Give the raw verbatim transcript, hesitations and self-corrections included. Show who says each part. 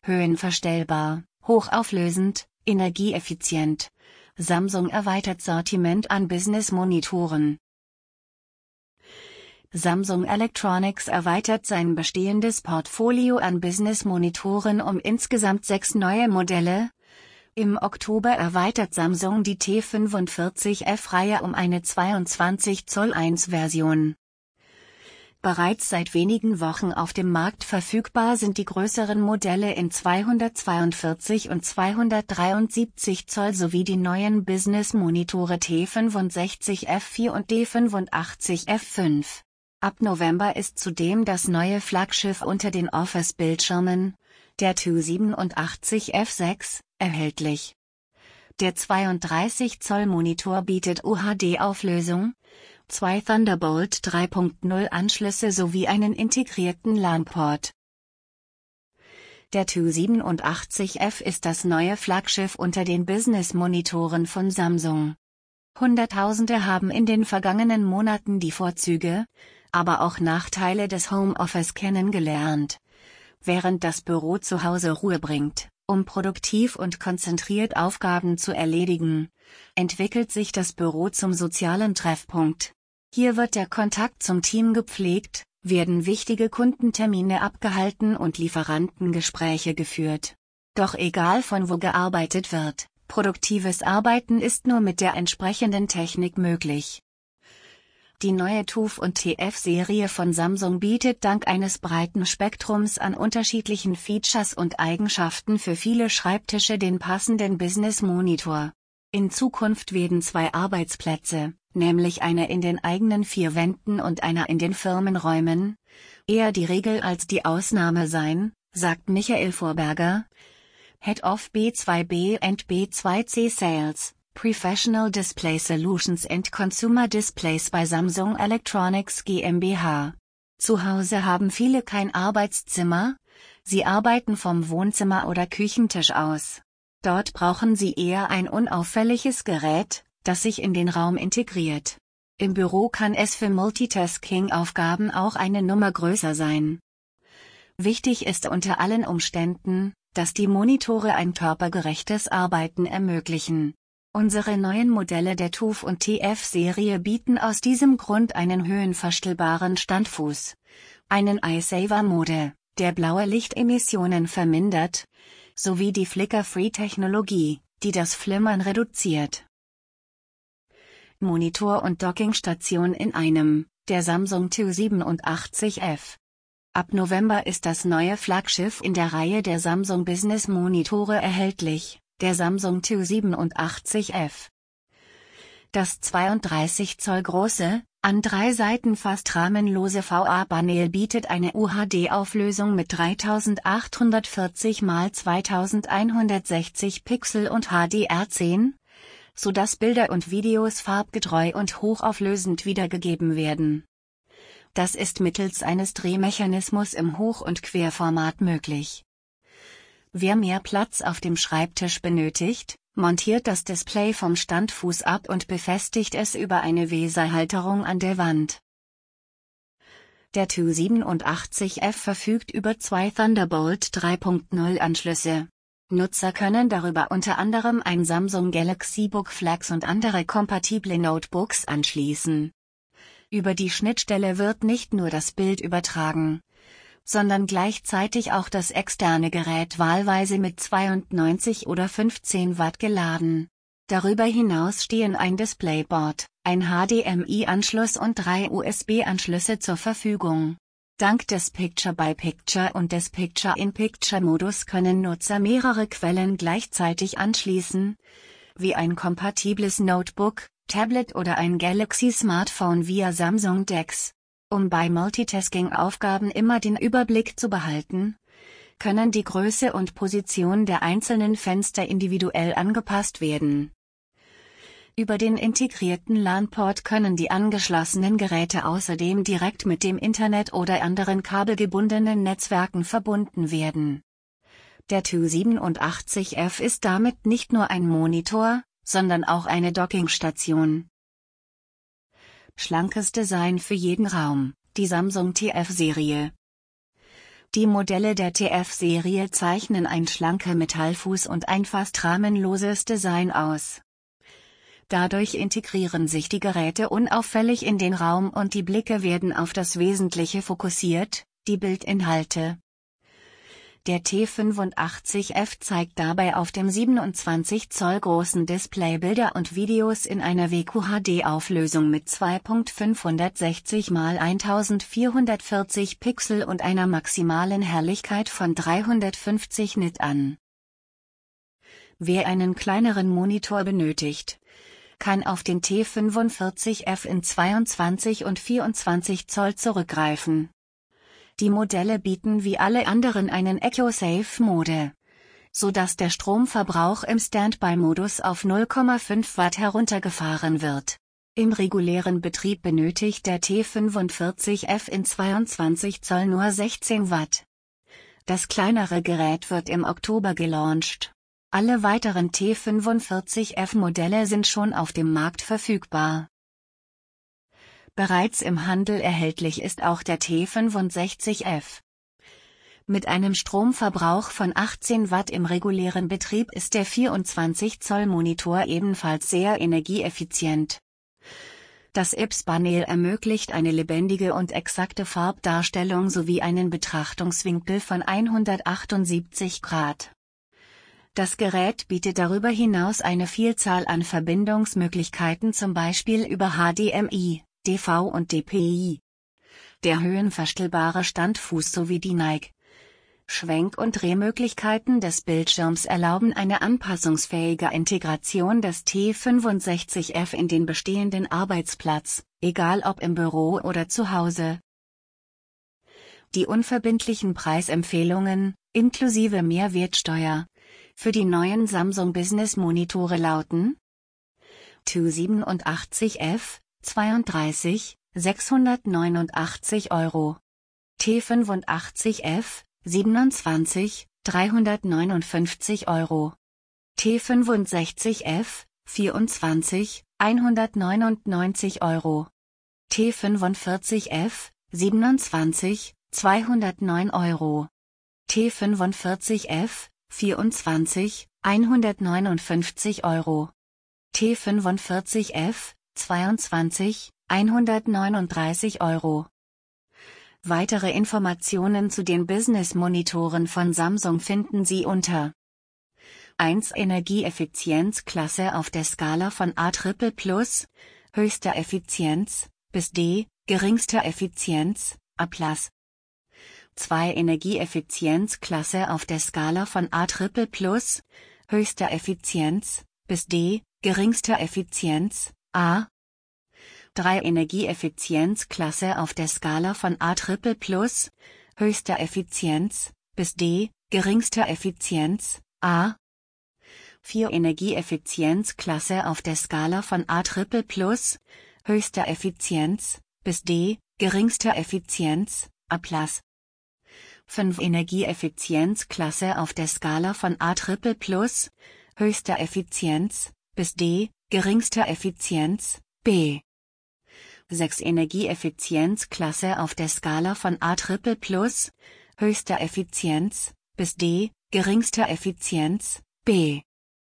Speaker 1: höhenverstellbar, hochauflösend, energieeffizient. Samsung erweitert Sortiment an Business-Monitoren. Samsung Electronics erweitert sein bestehendes Portfolio an Business-Monitoren um insgesamt sechs neue Modelle. Im Oktober erweitert Samsung die T fünfundvierzig F-Reihe um eine zweiundzwanzig Zoll eins Version. Bereits seit wenigen Wochen auf dem Markt verfügbar sind die größeren Modelle in zweihundertzweiundvierzig und zweihundertdreiundsiebzig Zoll sowie die neuen Business-Monitore T fünfundsechzig F vier und D fünfundachtzig F fünf. Ab November ist zudem das neue Flaggschiff unter den Office-Bildschirmen, der zweihundertsiebenundachtzig F sechs, erhältlich. Der zweiunddreißig Zoll Monitor bietet U H D-Auflösung, zwei Thunderbolt drei Punkt null Anschlüsse sowie einen integrierten LAN-Port. Der zweihundertsiebenundachtzig F ist das neue Flaggschiff unter den Business-Monitoren von Samsung. Hunderttausende haben in den vergangenen Monaten die Vorzüge, aber auch Nachteile des Homeoffice kennengelernt. Während das Büro zu Hause Ruhe bringt, um produktiv und konzentriert Aufgaben zu erledigen, entwickelt sich das Büro zum sozialen Treffpunkt. Hier wird der Kontakt zum Team gepflegt, werden wichtige Kundentermine abgehalten und Lieferantengespräche geführt. Doch egal von wo gearbeitet wird, produktives Arbeiten ist nur mit der entsprechenden Technik möglich. Die neue T U F und T F-Serie von Samsung bietet dank eines breiten Spektrums an unterschiedlichen Features und Eigenschaften für viele Schreibtische den passenden Business-Monitor. In Zukunft werden zwei Arbeitsplätze, nämlich einer in den eigenen vier Wänden und einer in den Firmenräumen, eher die Regel als die Ausnahme sein, sagt Michael Vorberger, Head of B zwei B und B zwei C Sales, Professional Display Solutions and Consumer Displays bei Samsung Electronics GmbH. Zu Hause haben viele kein Arbeitszimmer, sie arbeiten vom Wohnzimmer oder Küchentisch aus. Dort brauchen sie eher ein unauffälliges Gerät, das sich in den Raum integriert. Im Büro kann es für Multitasking-Aufgaben auch eine Nummer größer sein. Wichtig ist unter allen Umständen, dass die Monitore ein körpergerechtes Arbeiten ermöglichen. Unsere neuen Modelle der T U F und T F-Serie bieten aus diesem Grund einen höhenverstellbaren Standfuß, einen Eye-Saver-Mode, der blaue Lichtemissionen vermindert, sowie die Flicker-Free-Technologie, die das Flimmern reduziert. Monitor und Dockingstation in einem, der Samsung zweihundertsiebenundachtzig F. Ab November ist das neue Flaggschiff in der Reihe der Samsung Business Monitore erhältlich, der Samsung zweihundertsiebenundachtzig F. Das zweiunddreißig Zoll große, an drei Seiten fast rahmenlose V A-Panel bietet eine U H D-Auflösung mit dreitausendachthundertvierzig mal zweitausendeinhundertsechzig Pixel und H D R zehn, sodass Bilder und Videos farbgetreu und hochauflösend wiedergegeben werden. Das ist mittels eines Drehmechanismus im Hoch- und Querformat möglich. Wer mehr Platz auf dem Schreibtisch benötigt, montiert das Display vom Standfuß ab und befestigt es über eine Weserhalterung an der Wand. Der zweihundertsiebenundachtzig F verfügt über zwei Thunderbolt drei Punkt null Anschlüsse. Nutzer können darüber unter anderem ein Samsung Galaxy Book Flex und andere kompatible Notebooks anschließen. Über die Schnittstelle wird nicht nur das Bild übertragen, sondern gleichzeitig auch das externe Gerät wahlweise mit zweiundneunzig oder fünfzehn Watt geladen. Darüber hinaus stehen ein DisplayPort, ein H D M I-Anschluss und drei U S B-Anschlüsse zur Verfügung. Dank des Picture-by-Picture und des Picture-in-Picture-Modus können Nutzer mehrere Quellen gleichzeitig anschließen, wie ein kompatibles Notebook, Tablet oder ein Galaxy-Smartphone via Samsung D E X. Um bei Multitasking-Aufgaben immer den Überblick zu behalten, können die Größe und Position der einzelnen Fenster individuell angepasst werden. Über den integrierten LAN-Port können die angeschlossenen Geräte außerdem direkt mit dem Internet oder anderen kabelgebundenen Netzwerken verbunden werden. Der zweihundertsiebenundachtzig F ist damit nicht nur ein Monitor, sondern auch eine Dockingstation. Schlankes Design für jeden Raum, die Samsung T F-Serie. Die Modelle der T F-Serie zeichnen ein schlanker Metallfuß und ein fast rahmenloses Design aus. Dadurch integrieren sich die Geräte unauffällig in den Raum und die Blicke werden auf das Wesentliche fokussiert, die Bildinhalte. Der T fünfundachtzig F zeigt dabei auf dem siebenundzwanzig Zoll großen Display Bilder und Videos in einer W Q H D-Auflösung mit zwei Komma fünfhundertsechzig mal eintausendvierhundertvierzig Pixel und einer maximalen Helligkeit von dreihundertfünfzig Nit an. Wer einen kleineren Monitor benötigt, kann auf den T fünfundvierzig F in zweiundzwanzig und vierundzwanzig Zoll zurückgreifen. Die Modelle bieten wie alle anderen einen EcoSafe-Mode, sodass der Stromverbrauch im Standby-Modus auf null Komma fünf Watt heruntergefahren wird. Im regulären Betrieb benötigt der T fünfundvierzig F in zweiundzwanzig Zoll nur sechzehn Watt. Das kleinere Gerät wird im Oktober gelauncht. Alle weiteren T fünfundvierzig F-Modelle sind schon auf dem Markt verfügbar. Bereits im Handel erhältlich ist auch der T fünfundsechzig F. Mit einem Stromverbrauch von achtzehn Watt im regulären Betrieb ist der vierundzwanzig Zoll Monitor ebenfalls sehr energieeffizient. Das I P S-Panel ermöglicht eine lebendige und exakte Farbdarstellung sowie einen Betrachtungswinkel von hundertachtundsiebzig Grad. Das Gerät bietet darüber hinaus eine Vielzahl an Verbindungsmöglichkeiten, zum Beispiel über H D M I, D V und D P I. Der höhenverstellbare Standfuß sowie die Neig-, Schwenk- und Drehmöglichkeiten des Bildschirms erlauben eine anpassungsfähige Integration des T fünfundsechzig F in den bestehenden Arbeitsplatz, egal ob im Büro oder zu Hause. Die unverbindlichen Preisempfehlungen, inklusive Mehrwertsteuer, für die neuen Samsung Business Monitore lauten: T siebenundachtzig F, zweiunddreißig, sechshundertneunundachtzig Euro. T fünfundachtzig F, siebenundzwanzig, dreihundertneunundfünfzig Euro. T fünfundsechzig F, vierundzwanzig, hundertneunundneunzig Euro. T fünfundvierzig F, siebenundzwanzig, zweihundertneun Euro. T fünfundvierzig F, vierundzwanzig, hundertneunundfünfzig Euro. T fünfundvierzig F, zweiundzwanzig, hundertneununddreißig Euro. Weitere Informationen zu den Business-Monitoren von Samsung finden Sie unter eins Energieeffizienzklasse auf der Skala von A plus plus, höchster Effizienz, bis D, geringster Effizienz, A plus. zwei Energieeffizienzklasse auf der Skala von A plus plus, höchster Effizienz, bis D, geringster Effizienz, A. drei Energieeffizienzklasse auf der Skala von A plus plus, höchster Effizienz, bis D, geringster Effizienz, A. vier Energieeffizienzklasse auf der Skala von A plus plus, höchster Effizienz, bis D, geringster Effizienz, A plus. fünf Energieeffizienzklasse auf der Skala von A plus plus, höchster Effizienz, bis D, geringster Effizienz, B. sechs Energieeffizienzklasse auf der Skala von A plus plus, höchster Effizienz, bis D, geringster Effizienz, B.